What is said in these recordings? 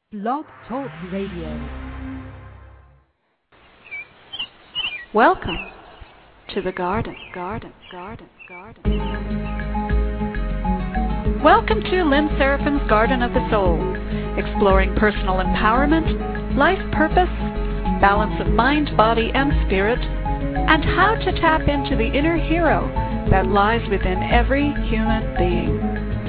Blog Talk Radio. Welcome to the garden. Welcome to Lynn Seraphin's Garden of the Soul, exploring personal empowerment, life purpose, balance of mind, body, and spirit, and how to tap into the inner hero that lies within every human being.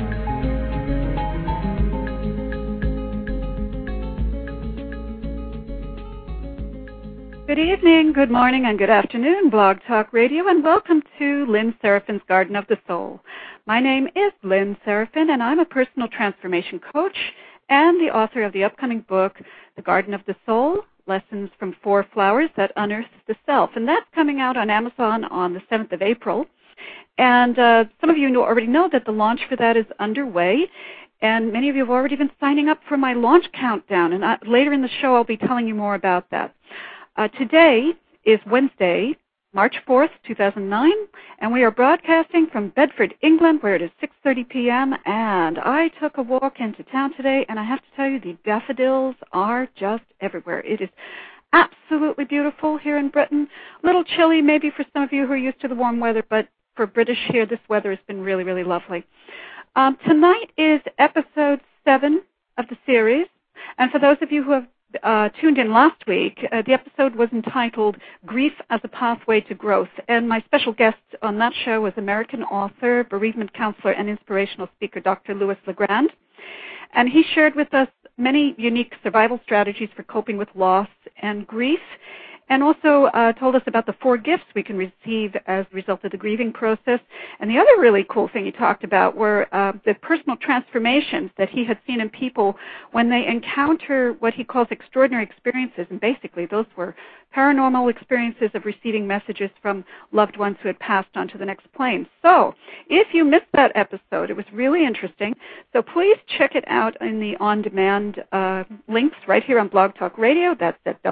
Good evening, good morning, and good afternoon, Blog Talk Radio, and welcome to Lynn Seraphin's Garden of the Soul. My name is Lynn Seraphin, and I'm a personal transformation coach and the author of the upcoming book, The Garden of the Soul, Lessons from Four Flowers That Unearth the Self. And that's coming out on Amazon on the 7th of April. And some of you already know that the launch for that is underway. And many of you have already been signing up for my launch countdown. And later in the show, I'll be telling you more about that. Today is Wednesday, March 4th, 2009, and we are broadcasting from Bedford, England, where it is 6:30 p.m., and I took a walk into town today, and I have to tell you, the daffodils are just everywhere. It is absolutely beautiful here in Britain. A little chilly maybe for some of you who are used to the warm weather, but for British here, this weather has been really, really lovely. Tonight is episode 7 of the series, and for those of you who have tuned in last week, the episode was entitled Grief as a Pathway to Growth, and my special guest on that show was American author, bereavement counselor, and inspirational speaker Dr. Louis LeGrand, and he shared with us many unique survival strategies for coping with loss and grief, and also told us about the 4 gifts we can receive as a result of the grieving process. And the other really cool thing he talked about were the personal transformations that he had seen in people when they encounter what he calls extraordinary experiences. And basically, those were paranormal experiences of receiving messages from loved ones who had passed on to the next plane. So if you missed that episode, it was really interesting. So please check it out in the on-demand links right here on Blog Talk Radio. That's at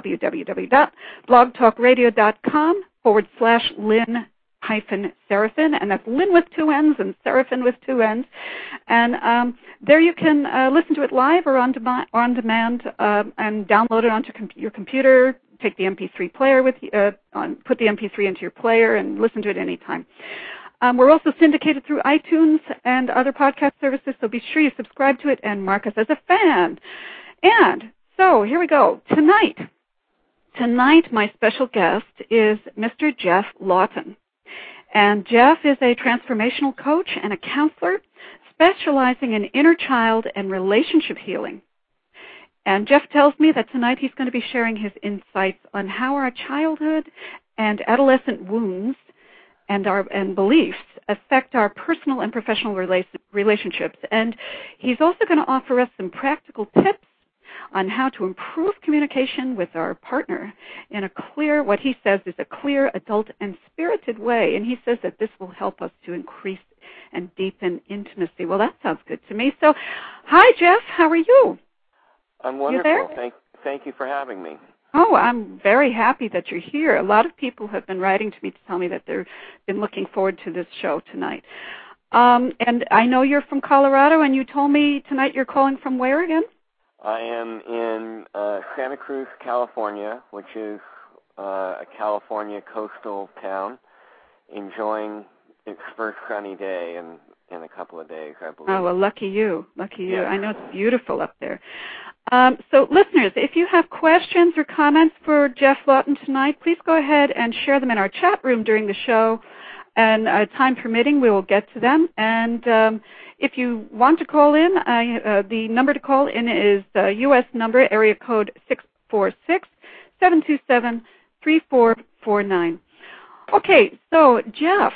www.blogtalkradio.com/Lynn-Seraphin, and that's Lynn with 2 N's and Seraphin with 2 N's. And there you can listen to it live or on demand and download it onto your computer. Take the MP3 player with you, put the MP3 into your player and listen to it anytime. We're also syndicated through iTunes and other podcast services, so be sure you subscribe to it and mark us as a fan. And so here we go. Tonight, my special guest is Mr. Jeff Lawton. And Jeff is a transformational coach and a counselor specializing in inner child and relationship healing. And Jeff tells me that tonight he's going to be sharing his insights on how our childhood and adolescent wounds and beliefs affect our personal and professional relationships. And he's also going to offer us some practical tips on how to improve communication with our partner in a clear, what he says is a clear, adult, and spirited way. And he says that this will help us to increase and deepen intimacy. Well, that sounds good to me. So, hi, Jeff. How are you? I'm wonderful. Thank you for having me. Oh, I'm very happy that you're here. A lot of people have been writing to me to tell me that they've been looking forward to this show tonight. And I know you're from Colorado, and you told me tonight you're calling from where again? I am in Santa Cruz, California, which is a California coastal town, enjoying its first sunny day in a couple of days, I believe. Oh, well, lucky you. Yeah. I know it's beautiful up there. So, listeners, if you have questions or comments for Jeff Lawton tonight, please go ahead and share them in our chat room during the show. And time permitting, we will get to them. And if you want to call in, the number to call in is the U.S. number, area code 646-727-3449. Okay, so, Jeff,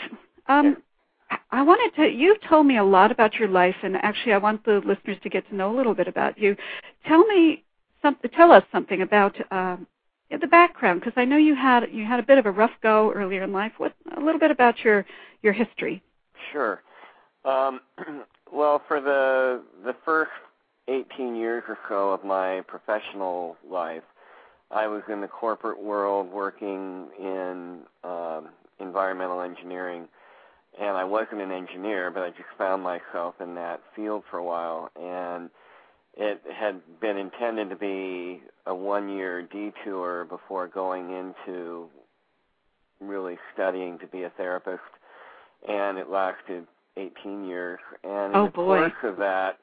you've told me a lot about your life, and actually I want the listeners to get to know a little bit about you. Tell us something about the background, because I know you had a bit of a rough go earlier in life. A little bit about your history. Sure. Well, for the first 18 years or so of my professional life, I was in the corporate world working in environmental engineering. And I wasn't an engineer, but I just found myself in that field for a while. And it had been in intended to be a 1-year detour before going into really studying to be a therapist, and it lasted 18 years. And in the course of that,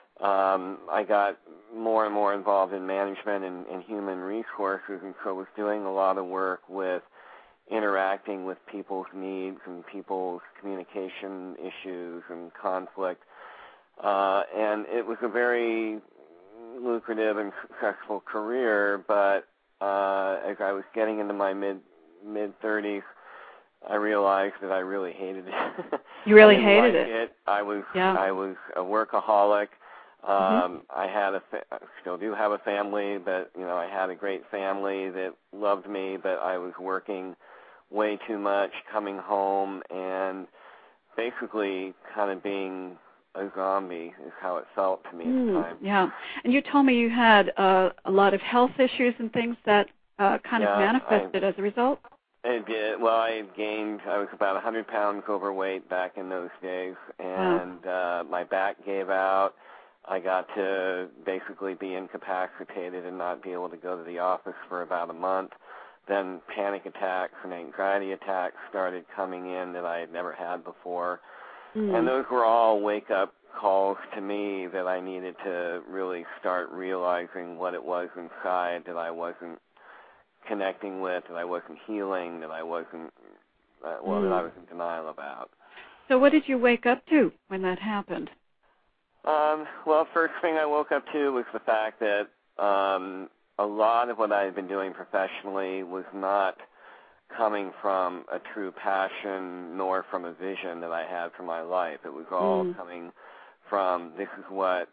I got more and more involved in management and human resources, and so was doing a lot of work with interacting with people's needs and people's communication issues and conflict. And it was a very lucrative and successful career, but as I was getting into my mid-30s, I realized that I really hated it. You really hated it? I was a workaholic. I had I still do have a family, but I had a great family that loved me, but I was working way too much, coming home and basically kind of being a zombie is how it felt to me at the time. Yeah, and you told me you had a lot of health issues and things that kind of manifested as a result. It did. Well, I was about 100 pounds overweight back in those days, and my back gave out. I got to basically be incapacitated and not be able to go to the office for about a month. Then panic attacks and anxiety attacks started coming in that I had never had before. And those were all wake-up calls to me that I needed to really start realizing what it was inside that I wasn't connecting with, that I wasn't healing, that I wasn't, that I was in denial about. So what did you wake up to when that happened? Well, first thing I woke up to was the fact that a lot of what I had been doing professionally was not coming from a true passion nor from a vision that I had for my life. It was all coming from this is what's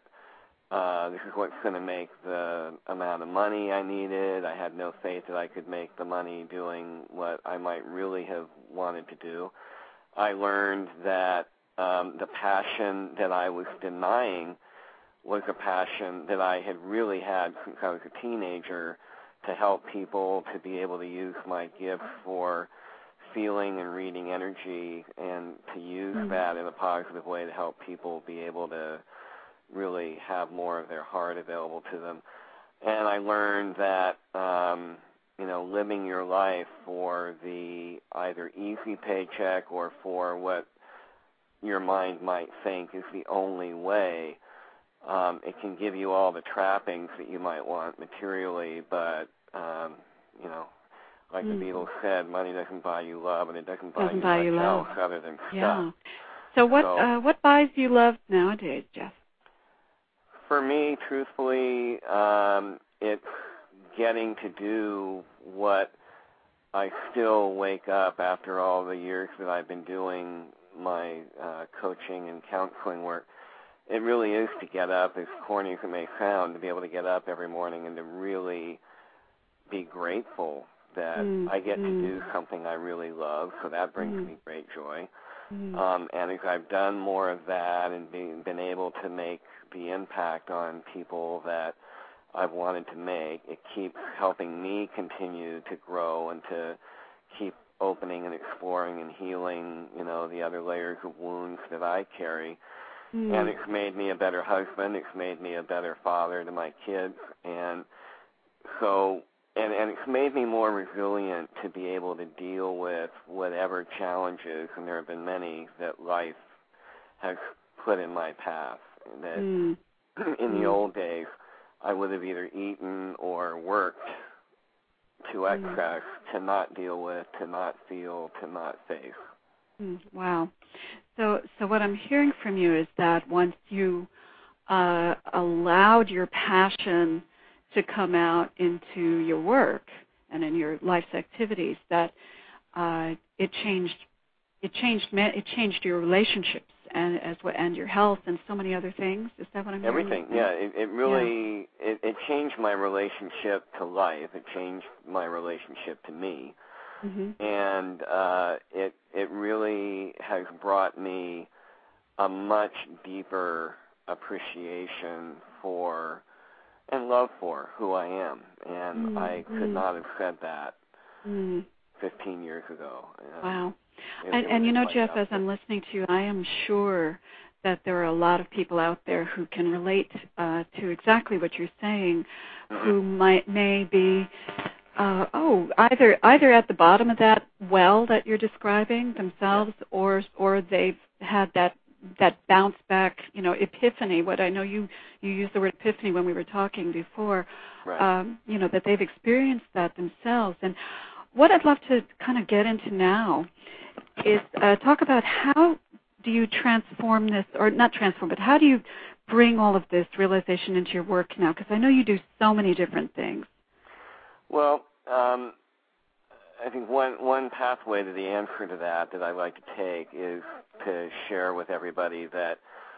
going to make the amount of money I needed. I had no faith that I could make the money doing what I might really have wanted to do. I learned that the passion that I was denying was a passion that I had really had since I was a teenager, to help people to be able to use my gift for feeling and reading energy and to use that in a positive way to help people be able to really have more of their heart available to them. And I learned that, living your life for the either easy paycheck or for what your mind might think is the only way. It can give you all the trappings that you might want materially, but, like the Beatles said, money doesn't buy you love, and it doesn't buy you much else other than stuff. So what buys you love nowadays, Jeff? For me, truthfully, it's getting to do what I still wake up after all the years that I've been doing my coaching and counseling work. It really is to get up, as corny as it may sound, to be able to get up every morning and to really be grateful that I get to do something I really love, so that brings me great joy. And as I've done more of that and been able to make the impact on people that I've wanted to make, it keeps helping me continue to grow and to keep opening and exploring and healing, the other layers of wounds that I carry. And it's made me a better husband. It's made me a better father to my kids. And so, and it's made me more resilient to be able to deal with whatever challenges, and there have been many, that life has put in my path. That in the old days, I would have either eaten or worked to excess to not deal with, to not feel, to not face. Wow. So what I'm hearing from you is that once you allowed your passion to come out into your work and in your life's activities, that it changed your relationships and your health and so many other things. Is that what I'm hearing? Everything, yeah. It really it changed my relationship to life. It changed my relationship to me. And it really has brought me a much deeper appreciation for and love for who I am. And I could not have said that 15 years ago. Wow. And Jeff, as I'm listening to you, I am sure that there are a lot of people out there who can relate to exactly what you're saying, who may be either at the bottom of that well that you're describing themselves, or they've had that bounce back, epiphany. What I know you used the word epiphany when we were talking before. Right. That they've experienced that themselves. And what I'd love to kind of get into now is talk about how do you transform this, or not transform, but how do you bring all of this realization into your work now? Because I know you do so many different things. Well, I think one pathway to the answer to that I'd like to take is to share with everybody that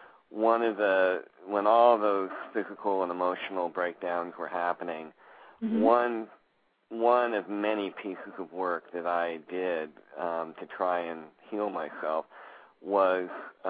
when all those physical and emotional breakdowns were happening, one of many pieces of work that I did to try and heal myself was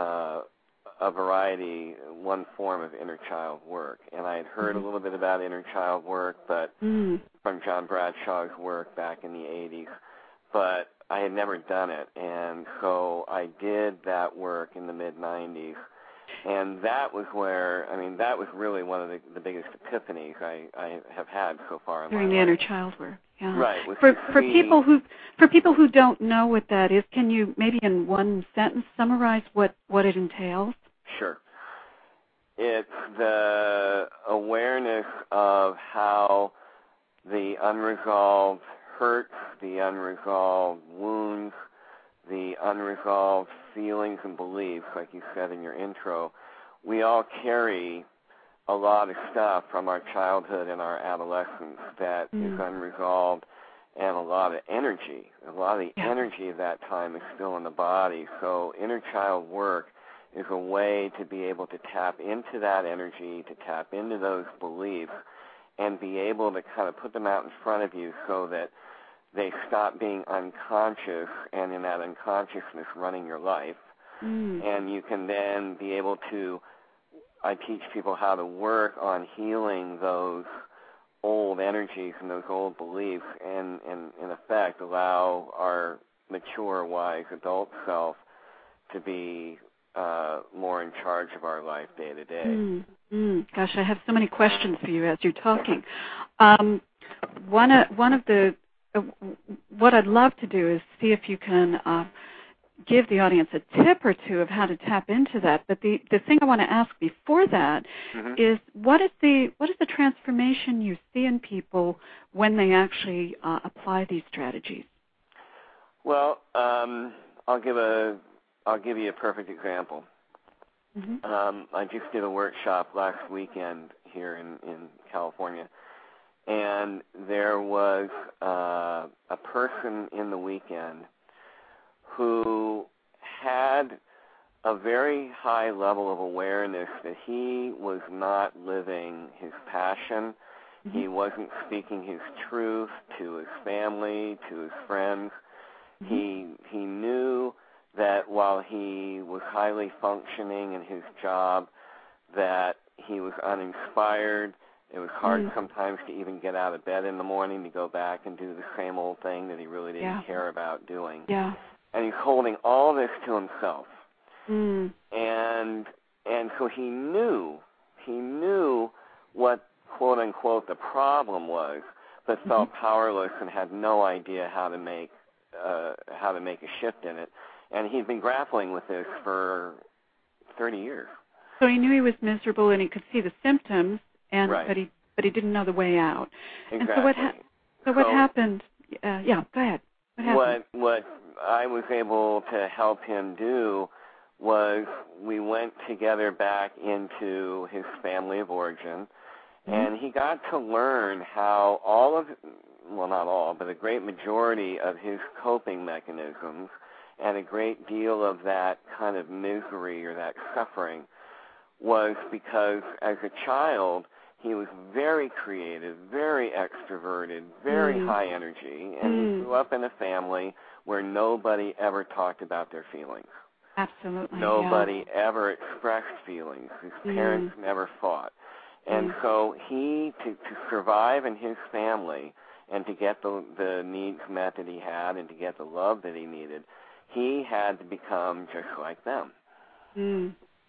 one form of inner child work. And I had heard a little bit about inner child work, but from John Bradshaw's work back in the 80s, but I had never done it. And so I did that work in the mid-90s. And that was that was really one of the biggest epiphanies I have had so far in my life. During the inner child work, yeah. Right. For people who don't know what that is, can you maybe in one sentence summarize what it entails? Sure. It's the awareness of how the unresolved hurts, the unresolved wounds, the unresolved feelings and beliefs, like you said in your intro, we all carry a lot of stuff from our childhood and our adolescence that is unresolved, and a lot of energy. A lot of the energy of that time is still in the body. So inner child work is a way to be able to tap into that energy, to tap into those beliefs, and be able to kind of put them out in front of you so that they stop being unconscious and in that unconsciousness running your life. And you can then be able to, I teach people how to work on healing those old energies and those old beliefs and in effect allow our mature, wise adult self to be more in charge of our life day to day. Gosh, I have so many questions for you as you're talking. One of the what I'd love to do is see if you can give the audience a tip or two of how to tap into that. But the thing I want to ask before that is what is the transformation you see in people when they actually apply these strategies? Well, I'll give you a perfect example. I just did a workshop last weekend here in California, and there was a person in the weekend who had a very high level of awareness that he was not living his passion. He wasn't speaking his truth to his family, to his friends. He knew that while he was highly functioning in his job, that he was uninspired. It was hard sometimes to even get out of bed in the morning to go back and do the same old thing that he really didn't care about doing. Yeah. And he's holding all this to himself. And so he knew what, quote unquote, the problem was, but felt powerless and had no idea how to make a shift in it. And he'd been grappling with this for 30 years. So he knew he was miserable and he could see the symptoms, but he didn't know the way out. Exactly. And what happened? Go ahead. What happened? What I was able to help him do was we went together back into his family of origin, and he got to learn how not all, but a great majority of his coping mechanisms and a great deal of that kind of misery or that suffering was because as a child, he was very creative, very extroverted, very high energy, and he grew up in a family where nobody ever talked about their feelings. Absolutely. Nobody ever expressed feelings. His parents never fought. And so to survive in his family and to get the needs met that he had and to get the love that he needed, he had to become just like them.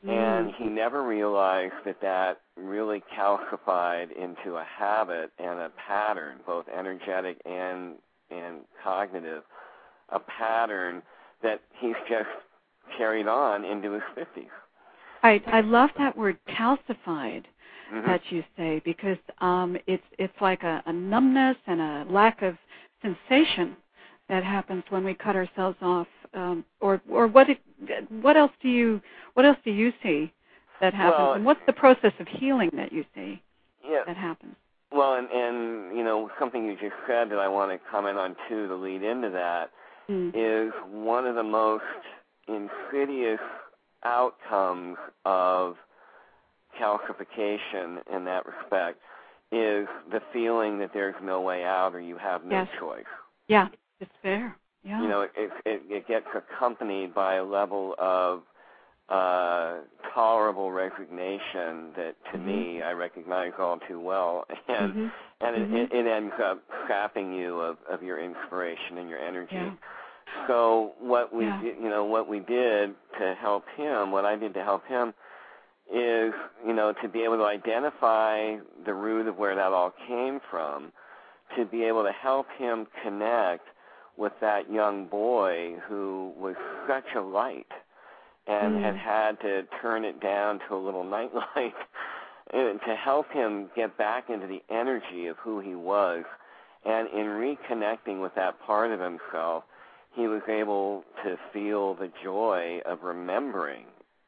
And he never realized that really calcified into a habit and a pattern, both energetic and cognitive, a pattern that he's just carried on into his 50s. I love that word calcified that you say, because it's like a numbness and a lack of sensation that happens when we cut ourselves off. Or what else do you see that happens? Well, and what's the process of healing that you see that happens? Well, and you know, something you just said that I want to comment on too to lead into that is one of the most insidious outcomes of calcification in that respect is the feeling that there's no way out or you have no choice. Yeah, despair. Yeah. You know, it gets accompanied by a level of tolerable resignation that, to me, I recognize all too well, and it ends up sapping you of your inspiration and your energy. Yeah. So what we did to help him, what I did to help him, is to be able to identify the root of where that all came from, to be able to help him connect with that young boy who was such a light and had to turn it down to a little nightlight to help him get back into the energy of who he was. And in reconnecting with that part of himself, he was able to feel the joy of remembering,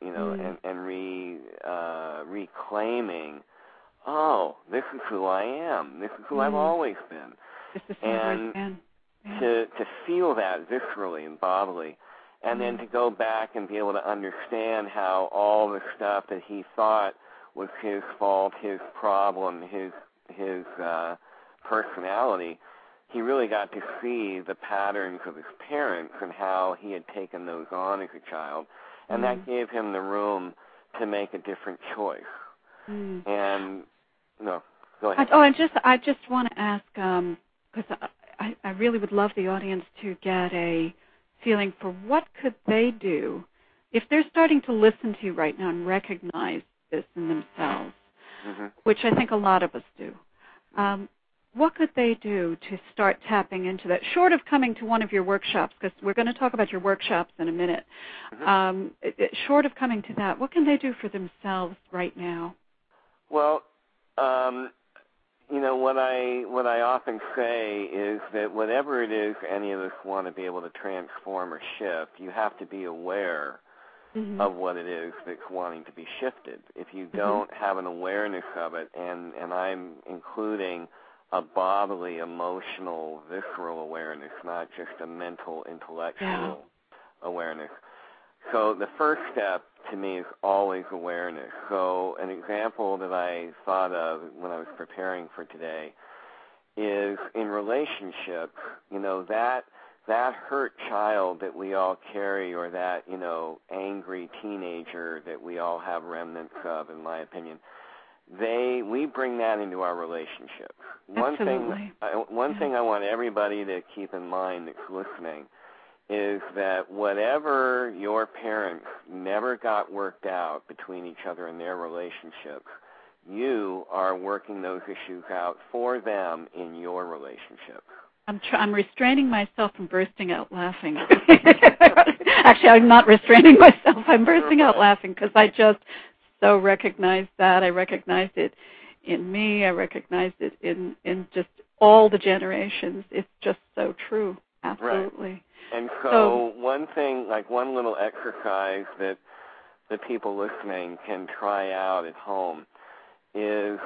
and reclaiming, oh, this is who I am. This is who I've always been. This is who I've always been. To feel that viscerally and bodily, and then to go back and be able to understand how all the stuff that he thought was his fault, his problem, his personality, he really got to see the patterns of his parents and how he had taken those on as a child, and that gave him the room to make a different choice. And no, go ahead. I just want to ask, because I really would love the audience to get a feeling for what could they do if they're starting to listen to you right now and recognize this in themselves, which I think a lot of us do. What could they do to start tapping into that, short of coming to one of your workshops, because we're going to talk about your workshops in a minute. Short of coming to that, what can they do for themselves right now? Well, what I often say is that whatever it is any of us want to be able to transform or shift, you have to be aware of what it is that's wanting to be shifted. If you don't have an awareness of it, and I'm including a bodily, emotional, visceral awareness, not just a mental, intellectual awareness. So the first step to me is always awareness. So an example that I thought of when I was preparing for today is in relationships, that hurt child that we all carry, or that, angry teenager that we all have remnants of, in my opinion, we bring that into our relationships. Absolutely. One thing I want everybody to keep in mind that's listening is that whatever your parents never got worked out between each other in their relationships, you are working those issues out for them in your relationship. I'm restraining myself from bursting out laughing. Actually, I'm not restraining myself. I'm bursting out laughing because I just so recognize that. I recognized it in me. I recognized it in just all the generations. It's just so true. Absolutely. Right. And so one thing, like one little exercise that the people listening can try out at home is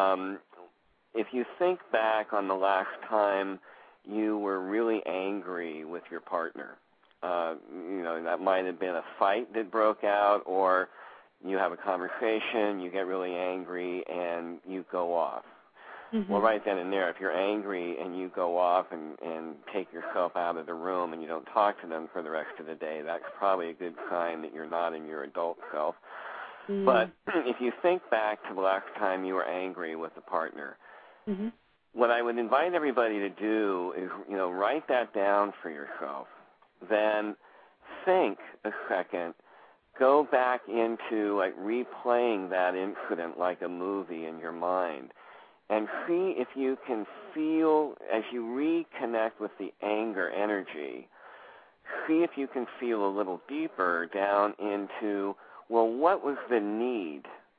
if you think back on the last time you were really angry with your partner, that might have been a fight that broke out, or you have a conversation, you get really angry, and you go off. Well, right then and there, if you're angry and you go off and take yourself out of the room and you don't talk to them for the rest of the day, that's probably a good sign that you're not in your adult self. But if you think back to the last time you were angry with a partner, what I would invite everybody to do is, write that down for yourself. Then think a second go back into like replaying that incident like a movie in your mind and see if you can feel, as you reconnect with the anger energy, see if you can feel a little deeper down into, well, what was the need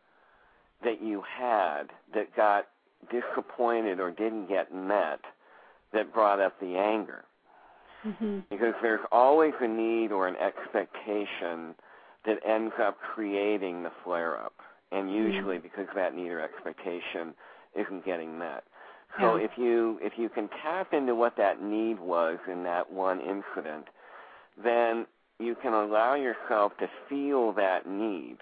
that you had that got disappointed or didn't get met that brought up the anger? Mm-hmm. Because there's always a need or an expectation that ends up creating the flare-up, and usually because that need or expectation isn't getting met. So if you can tap into what that need was in that one incident, then you can allow yourself to feel that need.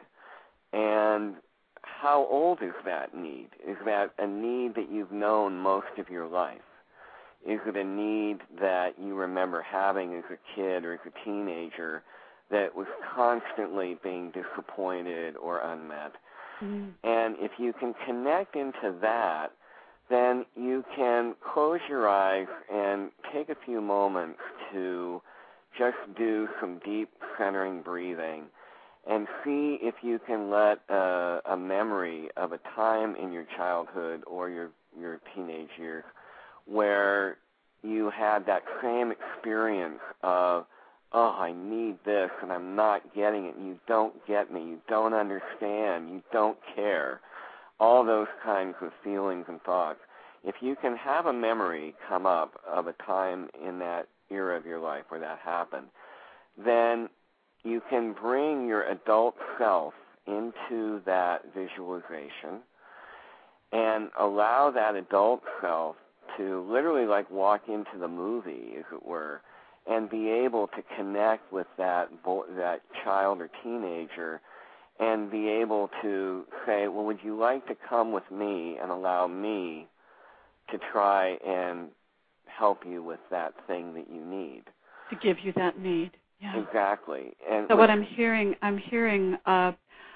And how old is that need? Is that a need that you've known most of your life? Is it a need that you remember having as a kid or as a teenager that was constantly being disappointed or unmet? Mm-hmm. And if you can connect into that, then you can close your eyes and take a few moments to just do some deep centering breathing and see if you can let a memory of a time in your childhood or your teenage years where you had that same experience of, oh, I need this and I'm not getting it, and you don't get me, you don't understand, you don't care, all those kinds of feelings and thoughts. If you can have a memory come up of a time in that era of your life where that happened, then you can bring your adult self into that visualization and allow that adult self to literally like walk into the movie, as it were, and be able to connect with that child or teenager and be able to say, well, would you like to come with me and allow me to try and help you with that thing that you need? To give you that need. Yeah. Exactly. And so what I'm hearing that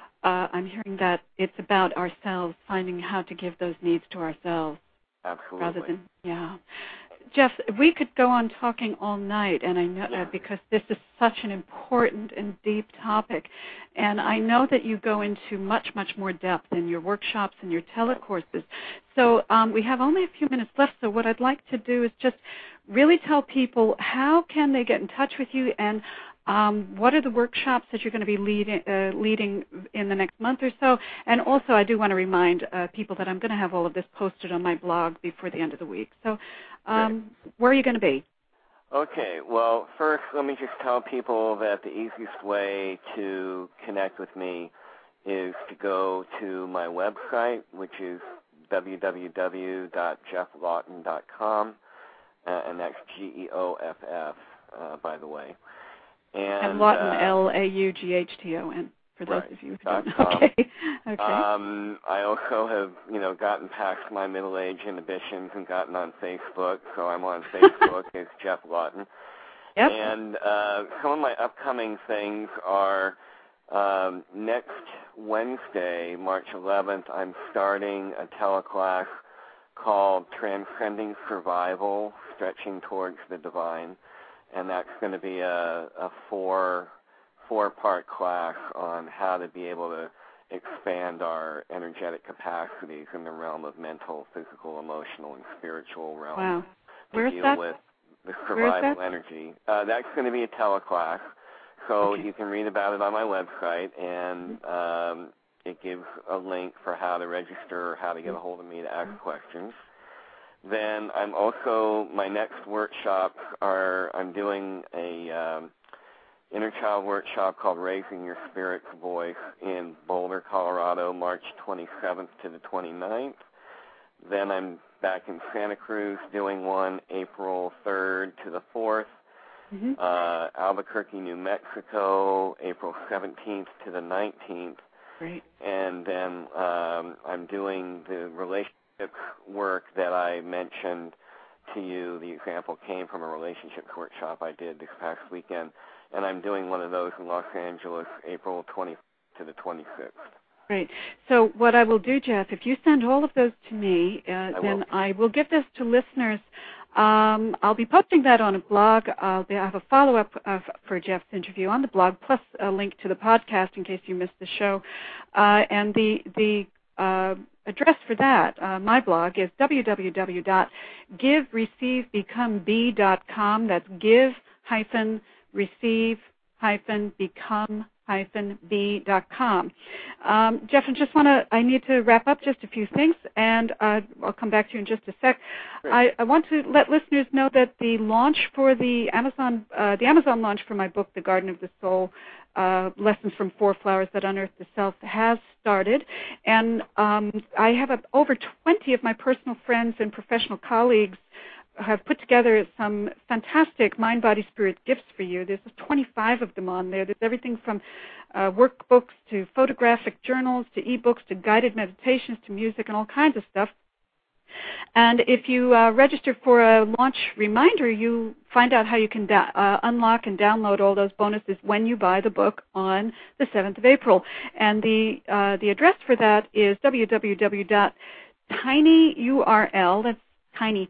it's about ourselves, finding how to give those needs to ourselves. Absolutely. Rather than, Jeff, we could go on talking all night, and I know because this is such an important and deep topic, and I know that you go into much, much more depth in your workshops and your telecourses. So we have only a few minutes left, so what I'd like to do is just really tell people how can they get in touch with you, and what are the workshops that you're going to be leading in the next month or so? And also, I do want to remind people that I'm going to have all of this posted on my blog before the end of the week. So where are you going to be? Okay. Well, first, let me just tell people that the easiest way to connect with me is to go to my website, which is www.jefflawton.com, and that's Geoff, by the way. And Lawton, Laughton, for those of you who don't know. Okay. I also have, gotten past my middle age inhibitions and gotten on Facebook, so I'm on Facebook as Jeff Lawton. Yep. And some of my upcoming things are next Wednesday, March 11th, I'm starting a teleclass called Transcending Survival, Stretching Towards the Divine. And that's going to be a four-part class on how to be able to expand our energetic capacities in the realm of mental, physical, emotional, and spiritual realm. Wow. To deal with the survival energy. That's going to be a teleclass, so you can read about it on my website, and it gives a link for how to register or how to get a hold of me to ask questions. Then I'm also, my next workshops I'm doing a inner child workshop called Raising Your Spirit's Voice in Boulder, Colorado, March 27th to the 29th. Then I'm back in Santa Cruz doing one April 3rd to the 4th. Albuquerque, New Mexico, April 17th to the 19th. Great. And then I'm doing the relationship work that I mentioned to you. The example came from a relationships workshop I did this past weekend, and I'm doing one of those in Los Angeles, April 20th to the 26th. Great. So what I will do, Jeff, if you send all of those to me, then I will give this to listeners I'll be posting that on a blog. I have a follow-up for Jeff's interview on the blog, plus a link to the podcast in case you missed the show. And the address for that, my blog, is www.givereceivebecomeB.com. That's give-receive-become-b.com. Jeff, I need to wrap up just a few things, and I'll come back to you in just a sec. I want to let listeners know that the launch for the Amazon launch for my book, The Garden of the Soul, Lessons from Four Flowers That Unearth the Self, has started, and I have over 20 of my personal friends and professional colleagues have put together some fantastic mind, body, spirit gifts for you. There's 25 of them on there. There's everything from workbooks to photographic journals to ebooks to guided meditations to music and all kinds of stuff. And if you register for a launch reminder, you find out how you can unlock and download all those bonuses when you buy the book on the 7th of April. And the address for that is www.tinyurl, that's tiny,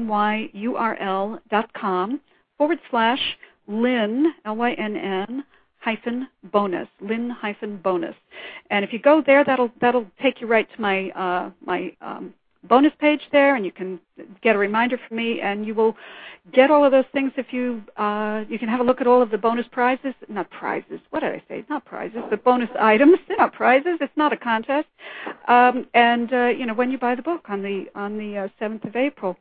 TINYURL.com/Lynn, LYNN, -bonus, Lynn-bonus. And if you go there, that'll take you right to my bonus page there, and you can get a reminder from me, and you will get all of those things if you can have a look at all of the bonus prizes. Not prizes. What did I say? Not prizes, but bonus items. They're not prizes. It's not a contest. When you buy the book on the 7th of April.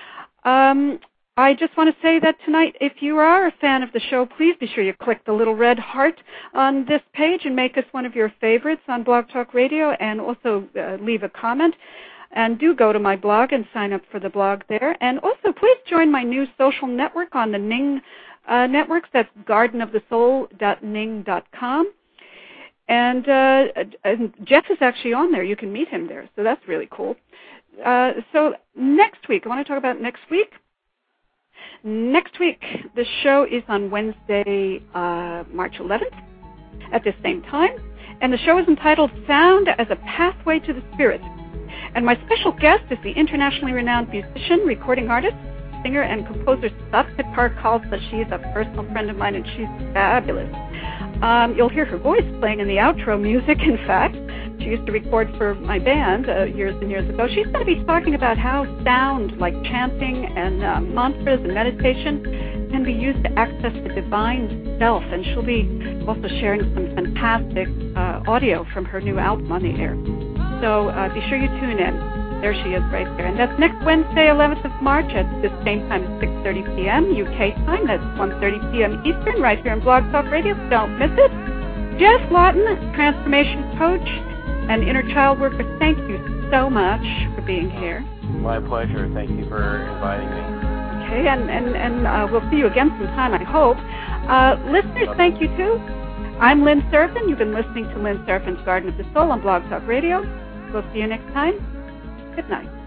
I just want to say that tonight, if you are a fan of the show, please be sure you click the little red heart on this page and make us one of your favorites on Blog Talk Radio, and also leave a comment. And do go to my blog and sign up for the blog there. And also, please join my new social network on the Ning networks. That's gardenofthesoul.ning.com. And Jeff is actually on there. You can meet him there, so that's really cool. So next week, I want to talk about next week. Next week, the show is on Wednesday, March 11th at the same time. And the show is entitled Sound as a Pathway to the Spirit. And my special guest is the internationally renowned musician, recording artist, singer, and composer Satvik Khalsa. She is a personal friend of mine, and she's fabulous. You'll hear her voice playing in the outro music, in fact. She used to record for my band years and years ago. She's going to be talking about how sound, like chanting and mantras and meditation, can be used to access the divine self. And she'll be also sharing some fantastic audio from her new album on the air. So be sure you tune in. There she is right there. And that's next Wednesday, 11th of March at the same time, 6:30 p.m. UK time. That's 1:30 p.m. Eastern, right here on Blog Talk Radio. Don't miss it. Jeff Lawton, transformation coach and inner child worker, thank you so much for being here. My pleasure. Thank you for inviting me. Okay, and we'll see you again sometime, I hope. Listeners, thank you too. I'm Lynn Serafin. You've been listening to Lynn Serafin's Garden of the Soul on Blog Talk Radio. We'll see you next time. Good night.